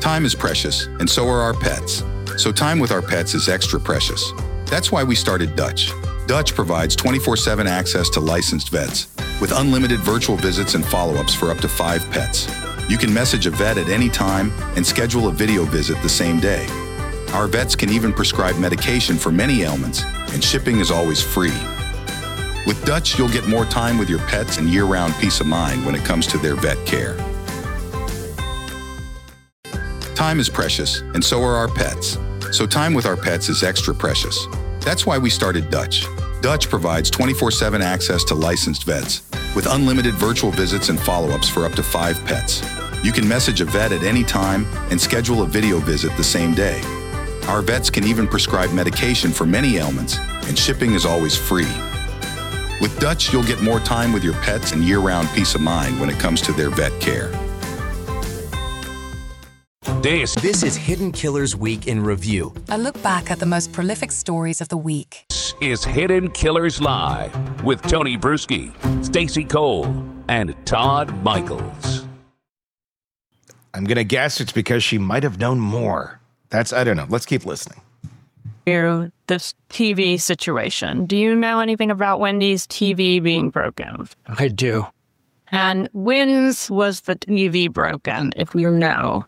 Time is precious, and so are our pets. So time with our pets is extra precious. That's why we started Dutch. Dutch provides 24/7 access to licensed vets, with unlimited virtual visits and follow-ups for up to 5 pets. You can message a vet at any time and schedule a video visit the same day. Our vets can even prescribe medication for many ailments, and shipping is always free. With Dutch, you'll get more time with your pets and year-round peace of mind when it comes to their vet care. Time is precious, and so are our pets. So time with our pets is extra precious. That's why we started Dutch. Dutch provides 24/7 access to licensed vets, with unlimited virtual visits and follow-ups for up to 5 pets. You can message a vet at any time and schedule a video visit the same day. Our vets can even prescribe medication for many ailments, and shipping is always free. With Dutch, you'll get more time with your pets and year-round peace of mind when it comes to their vet care. This is Hidden Killers Week in Review. A look back at the most prolific stories of the week. This is Hidden Killers Live with Tony Bruschi, Stacey Cole, and Todd Michaels. I'm going to guess it's because she might have known more. I don't know. Let's keep listening. This TV situation. Do you know anything about Wendy's TV being broken? I do. And when was the TV broken, if you know?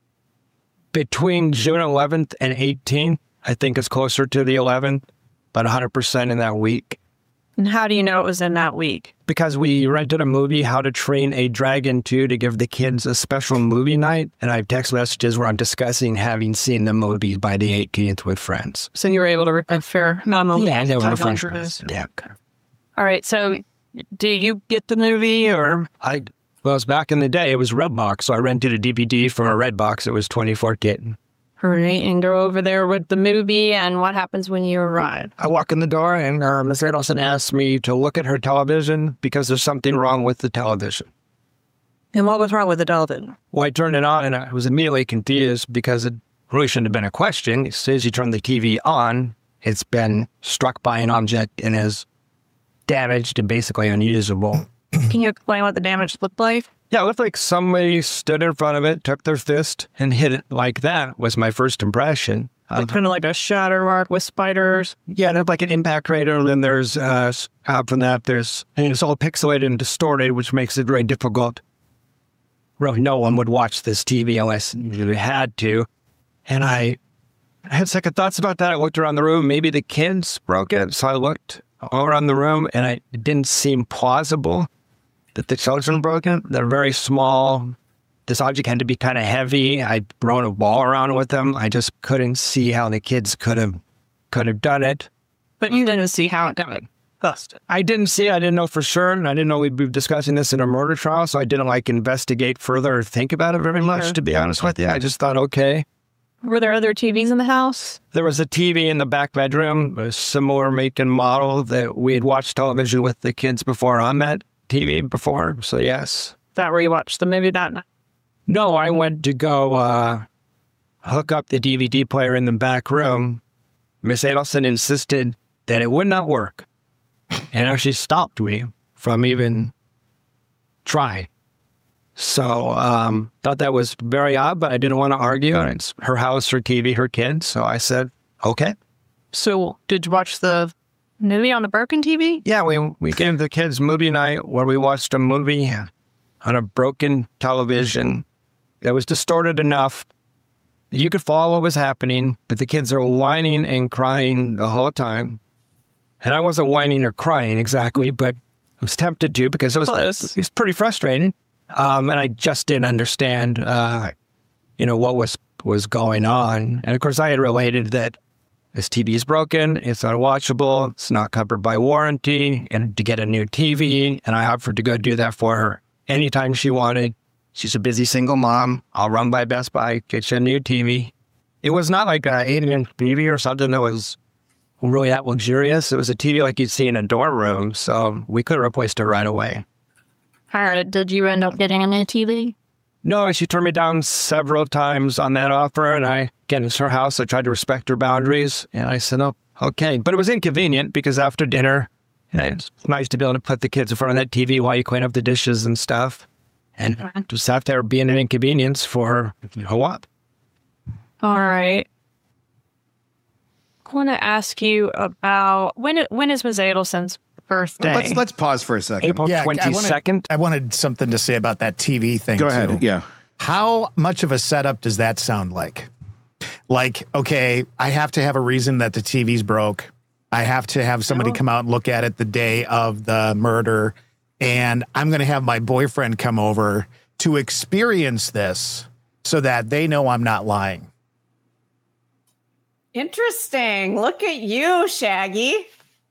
Between June 11th and 18th, I think it's closer to the 11th, but 100% in that week. And how do you know it was in that week? Because we rented a movie, How to Train a Dragon 2, to give the kids a special movie night. And I have text messages where I'm discussing having seen the movie by the 18th with friends. So you were able to a fair amount of Yeah, they were friends. Yeah. All right, so do you get the movie or? Well, it was back in the day. It was Redbox, so I rented a DVD from a Redbox. It was 24K. Hurry and go over there with the movie, and what happens when you arrive? I walk in the door, and Ms. Adelson asks me to look at her television because there's something wrong with the television. And what was wrong with the television? Well, I turned it on, and I was immediately confused because it really shouldn't have been a question. It says you turn the TV on, it's been struck by an object and is damaged and basically unusable. Can you explain what the damage looked like? Yeah, it looked like somebody stood in front of it, took their fist, and hit it like that was my first impression. Kind of like a shatter mark with spiders. Yeah, and like an impact crater, and then there's, from that, and it's all pixelated and distorted, which makes it very difficult. Really, no one would watch this TV unless you had to. And I had second thoughts about that. I looked around the room. Maybe the kids broke it, so I looked all around the room, and it didn't seem plausible that the children broke it. They're very small. This object had to be kind of heavy. I'd thrown a ball around with them. I just couldn't see how the kids could have done it. But you didn't see how it done it. I didn't see it. I didn't know for sure. And I didn't know we'd be discussing this in a murder trial, so I didn't investigate further or think about it very much, to be honest with you. I just thought, okay. Were there other TVs in the house? There was a TV in the back bedroom, a similar make and model that we had watched television with the kids before on that TV before, so yes. That where you watched the movie that night? No, I went to go hook up the DVD player in the back room. Miss Adelson insisted that it would not work, and actually stopped me from even trying. So thought that was very odd, but I didn't want to argue. It's her house, her TV, her kids, so I said, okay. So did you watch the movie on the broken TV? Yeah, we gave the kids movie night where we watched a movie on a broken television that was distorted enough that you could follow what was happening, but the kids are whining and crying the whole time. And I wasn't whining or crying exactly, but I was tempted to because it was pretty frustrating. And I just didn't understand, what was going on. And of course, I had related that this TV is broken, it's unwatchable, it's not covered by warranty, and to get a new TV, and I offered to go do that for her anytime she wanted. She's a busy single mom. I'll run by Best Buy, get you a new TV. It was not like an 8-inch TV or something that was really that luxurious. It was a TV like you'd see in a dorm room, so we could have replaced it right away. Did you end up getting a new TV? No, she turned me down several times on that offer, and again, it's her house. I tried to respect her boundaries, and I said, oh, okay. But it was inconvenient because after dinner, it's nice to be able to put the kids in front of that TV while you clean up the dishes and stuff. And just sat there being an inconvenience for a while. All right. I want to ask you about when is Ms. Adelson's birthday? Let's pause for a second. April 22nd. I wanted something to say about that TV thing. Go ahead. too. Yeah. How much of a setup does that sound like? Like, okay, I have to have a reason that the TV's broke. I have to have somebody come out and look at it the day of the murder. And I'm going to have my boyfriend come over to experience this so that they know I'm not lying. Interesting. Look at you, Shaggy.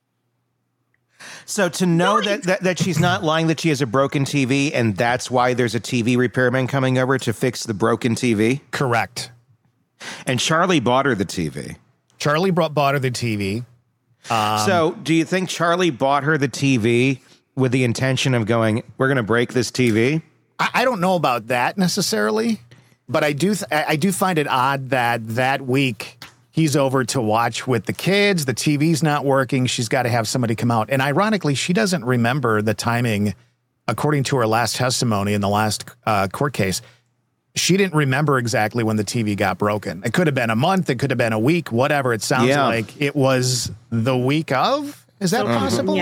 So to know that she's not lying, that she has a broken TV, and that's why there's a TV repairman coming over to fix the broken TV? Correct. And Charlie bought her the TV. Charlie bought her the TV. So do you think Charlie bought her the TV with the intention of going, we're going to break this TV? I don't know about that necessarily, but I do find it odd that week he's over to watch with the kids. The TV's not working. She's got to have somebody come out. And ironically, she doesn't remember the timing, according to her last testimony in the last court case. She didn't remember exactly when the TV got broken. It could have been a month. It could have been a week, whatever. It sounds like it was the week of. Is that possible?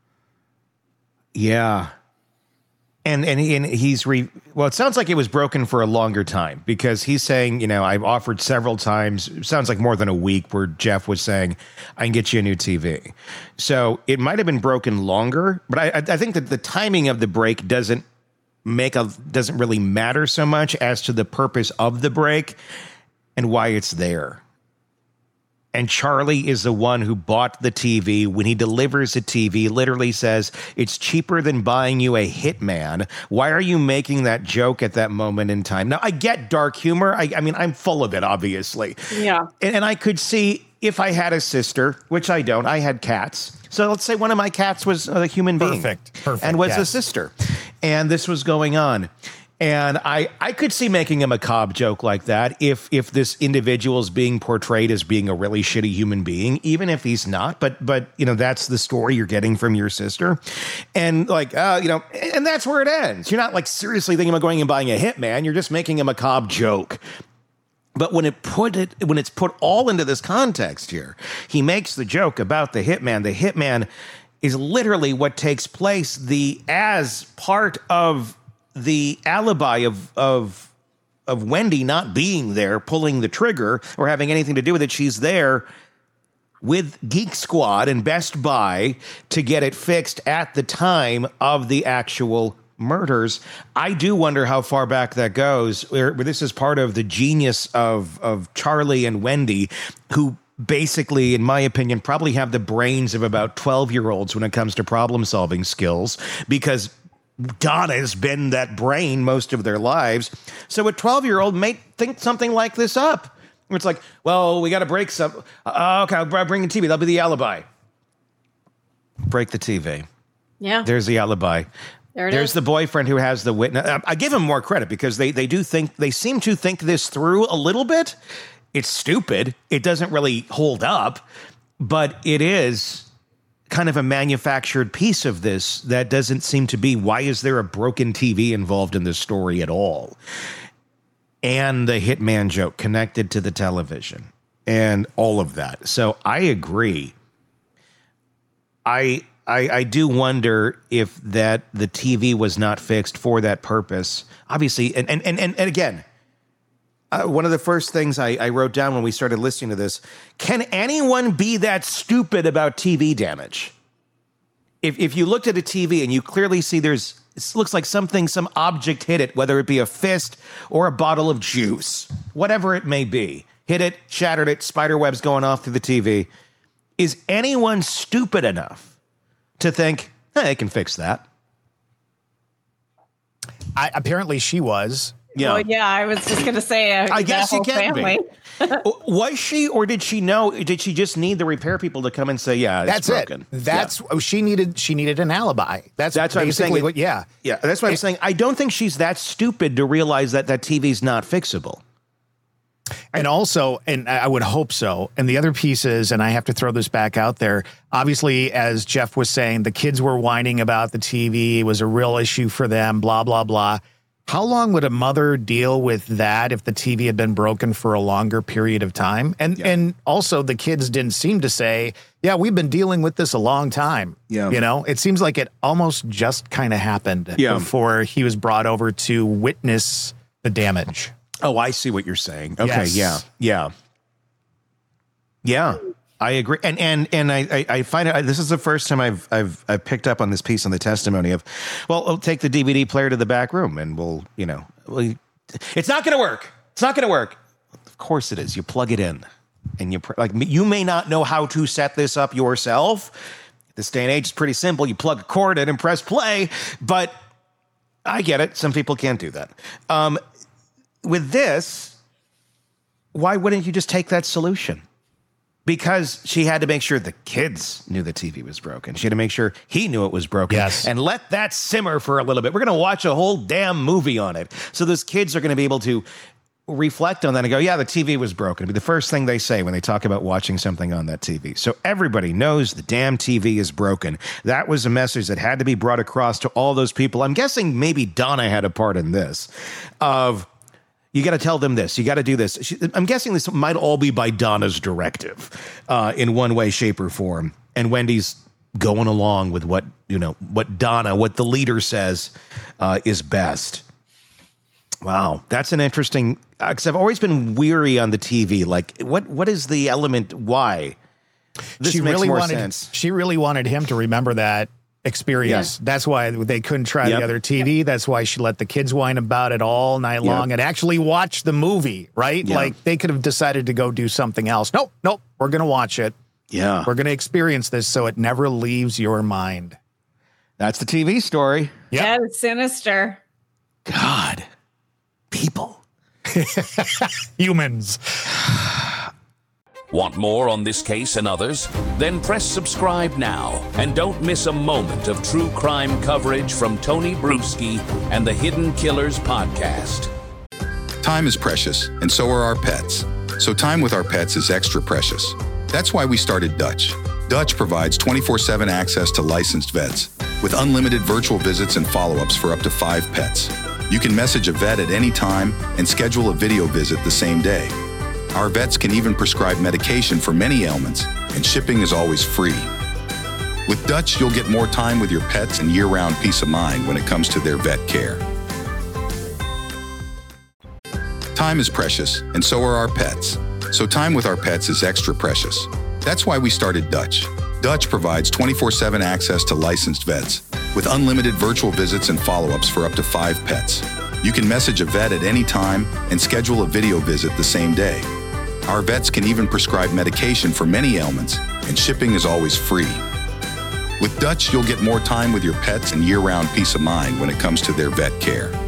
Yeah. And well, it sounds like it was broken for a longer time because he's saying, you know, I've offered several times. It sounds like more than a week where Jeff was saying, I can get you a new TV. So it might have been broken longer, but I think that the timing of the break doesn't really matter so much as to the purpose of the break and why it's there. And Charlie is the one who bought the TV. When he delivers the TV, literally says, it's cheaper than buying you a hitman. Why are you making that joke at that moment in time? Now, I get dark humor. I mean, I'm full of it, obviously. Yeah. And I could see if I had a sister, which I don't, I had cats. So let's say one of my cats was a human being. Perfect. And was yes. a sister. And this was going on. And I could see making a macabre joke like that if this individual is being portrayed as being a really shitty human being, even if he's not. But you know, that's the story you're getting from your sister. And like, you know, and that's where it ends. You're not like seriously thinking about going and buying a hitman. You're just making a macabre joke. But when it's put all into this context here, he makes the joke about the hitman. The hitman is literally what takes place as part of the alibi of Wendy not being there, pulling the trigger or having anything to do with it. She's there with Geek Squad and Best Buy to get it fixed at the time of the actual murders. I do wonder how far back that goes, where this is part of the genius of Charlie and Wendy, who basically, in my opinion, probably have the brains of about 12-year-olds when it comes to problem-solving skills, because Donna has been that brain most of their lives. So a 12-year-old may think something like this up. It's like, well, we got to break some. Okay, I'll bring the TV. That'll be the alibi. Break the TV. Yeah. There's the alibi. There's the boyfriend who has the witness. I give him more credit because they seem to think this through a little bit. It's stupid. It doesn't really hold up, but it is kind of a manufactured piece of this that doesn't seem to be, why is there a broken TV involved in this story at all? And the hitman joke connected to the television and all of that. So I agree. I do wonder if that the TV was not fixed for that purpose. Obviously, and again, one of the first things I wrote down when we started listening to this, can anyone be that stupid about TV damage? If you looked at a TV and you clearly see it looks like some object hit it, whether it be a fist or a bottle of juice, whatever it may be, hit it, shattered it, spider webs going off through the TV. Is anyone stupid enough to think, hey, they can fix that? Apparently she was. Yeah. Well, yeah, I was just going to say, I guess you can family. be. Was she, or did she know? Did she just need the repair people to come and say, "Yeah, that's broken"? She needed an alibi. That's what I'm saying. Yeah. That's what I'm saying. I don't think she's that stupid to realize that TV's not fixable. And also, and I would hope so. And the other piece is, and I have to throw this back out there, obviously, as Jeff was saying, the kids were whining about the TV. It was a real issue for them, blah, blah, blah. How long would a mother deal with that if the TV had been broken for a longer period of time? And also the kids didn't seem to say, yeah, we've been dealing with this a long time. Yeah. You know, it seems like it almost just kind of happened before he was brought over to witness the damage. Oh, I see what you're saying. Okay. Yes. Yeah. I agree. And I find it, this is the first time I've picked up on this piece on the testimony of, well, we'll take the DVD player to the back room and it's not going to work. It's not going to work. Of course it is. You plug it in and you may not know how to set this up yourself. This day and age is pretty simple. You plug a cord in and press play, but I get it. Some people can't do that. With this, why wouldn't you just take that solution? Because she had to make sure the kids knew the TV was broken. She had to make sure he knew it was broken. Yes. And let that simmer for a little bit. We're going to watch a whole damn movie on it. So those kids are going to be able to reflect on that and go, yeah, the TV was broken. It'll be the first thing they say when they talk about watching something on that TV. So everybody knows the damn TV is broken. That was a message that had to be brought across to all those people. I'm guessing maybe Donna had a part in this of, you got to tell them this. You got to do this. I'm guessing this might all be by Donna's directive in one way, shape, or form. And Wendy's going along with what the leader says is best. Wow. That's an interesting, because I've always been weary on the TV. Like, what is the element? Why? This makes more sense. She really wanted him to remember that experience. Yeah. That's why they couldn't try the other TV. That's why she let the kids whine about it all night long and actually watch the movie, right? Yeah. Like they could have decided to go do something else. Nope, we're going to watch it. Yeah. We're going to experience this so it never leaves your mind. That's the TV story. Yep. Yeah, it's sinister. God. People. Humans. Want more on this case and others? Then press subscribe now and don't miss a moment of true crime coverage from Tony Bruschi and the Hidden Killers podcast. Time is precious, and so are our pets. So time with our pets is extra precious. That's why we started Dutch. Dutch provides 24/7 access to licensed vets with unlimited virtual visits and follow-ups for up to 5 pets. You can message a vet at any time and schedule a video visit the same day. Our vets can even prescribe medication for many ailments, and shipping is always free. With Dutch, you'll get more time with your pets and year-round peace of mind when it comes to their vet care. Time is precious, and so are our pets. So time with our pets is extra precious. That's why we started Dutch. Dutch provides 24/7 access to licensed vets with unlimited virtual visits and follow-ups for up to 5 pets. You can message a vet at any time and schedule a video visit the same day. Our vets can even prescribe medication for many ailments, and shipping is always free. With Dutch, you'll get more time with your pets and year-round peace of mind when it comes to their vet care.